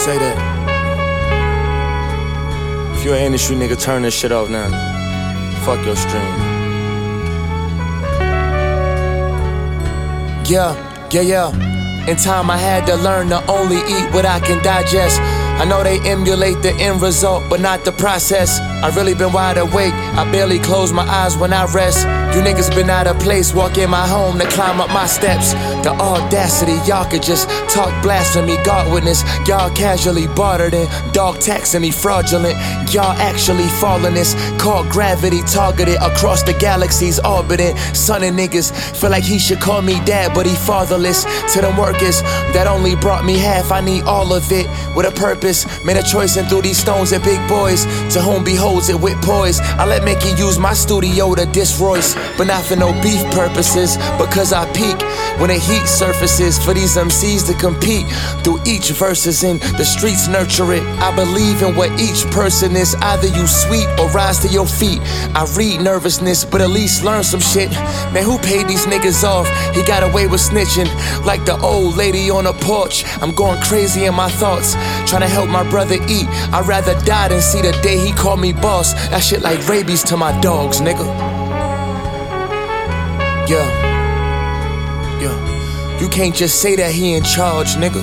say that. If you're an industry nigga, turn this shit off now. Fuck your stream. Yeah. In time I had to learn to only eat what I can digest. I know they emulate the end result, but not the process. I really been wide awake, I barely close my eyes when I rest. You niggas been out of place, walk in my home to climb up my steps. The audacity, y'all could just talk blasphemy. God witness, y'all casually bartered in dog taxing me fraudulent. Y'all actually falling this, called gravity, targeted across the galaxies orbiting. Son of niggas, feel like he should call me dad, but he fatherless. To them workers that only brought me half, I need all of it with a purpose. Made a choice and threw these stones at big boys, to whom beholds it with poise. I let Mickey use my studio to diss Royce, but not for no beef purposes, because I peak when the heat surfaces for these MCs to compete through each verses in the streets nurture it. I believe in what each person is, either you sweet or rise to your feet. I read nervousness, but at least learn some shit. Man, who paid these niggas off? He got away with snitching, like the old lady on the porch. I'm going crazy in my thoughts, trying to help my brother eat. I'd rather die than see the day he called me boss. That shit like rabies to my dogs, nigga. Yeah. You can't just say that he in charge, nigga.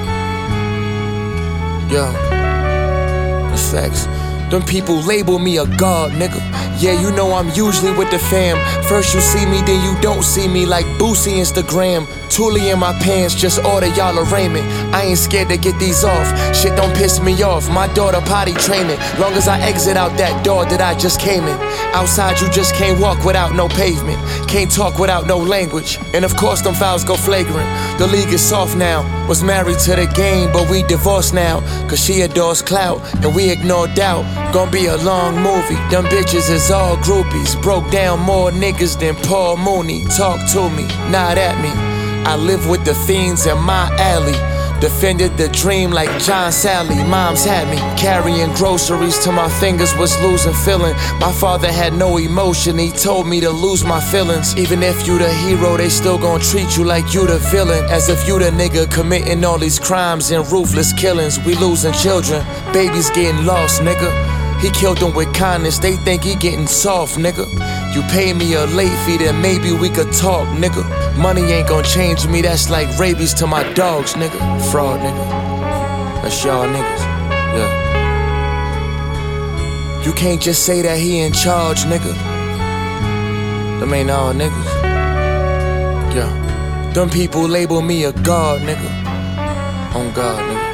Yeah. That's facts. Them people label me a god, nigga. Yeah, you know I'm usually with the fam. First you see me, then you don't see me, like Boosie Instagram. Toolie in my pants, just order y'all a raiment. I ain't scared to get these off, shit don't piss me off. My daughter potty training, long as I exit out that door that I just came in. Outside you just can't walk without no pavement, can't talk without no language. And of course them fouls go flagrant. The league is soft now, was married to the game, but we divorced now. Cause she adores clout, and we ignore doubt. Gonna be a long movie, them bitches is all groupies. Broke down more niggas than Paul Mooney. Talk to me, not at me. I live with the fiends in my alley. Defended the dream like John Sally. Moms had me carrying groceries till my fingers was losing feeling. My father had no emotion, he told me to lose my feelings. Even if you the hero, they still gon' treat you like you the villain, as if you the nigga committing all these crimes and ruthless killings. We losing children, babies getting lost, nigga. He killed them with kindness, they think he getting soft, nigga. You pay me a late fee, then maybe we could talk, nigga. Money ain't gon' change me, that's like rabies to my dogs, nigga. Fraud, nigga. That's y'all niggas, yeah. You can't just say that he in charge, nigga. Them ain't all niggas, yeah. Them people label me a god, nigga. On God, nigga.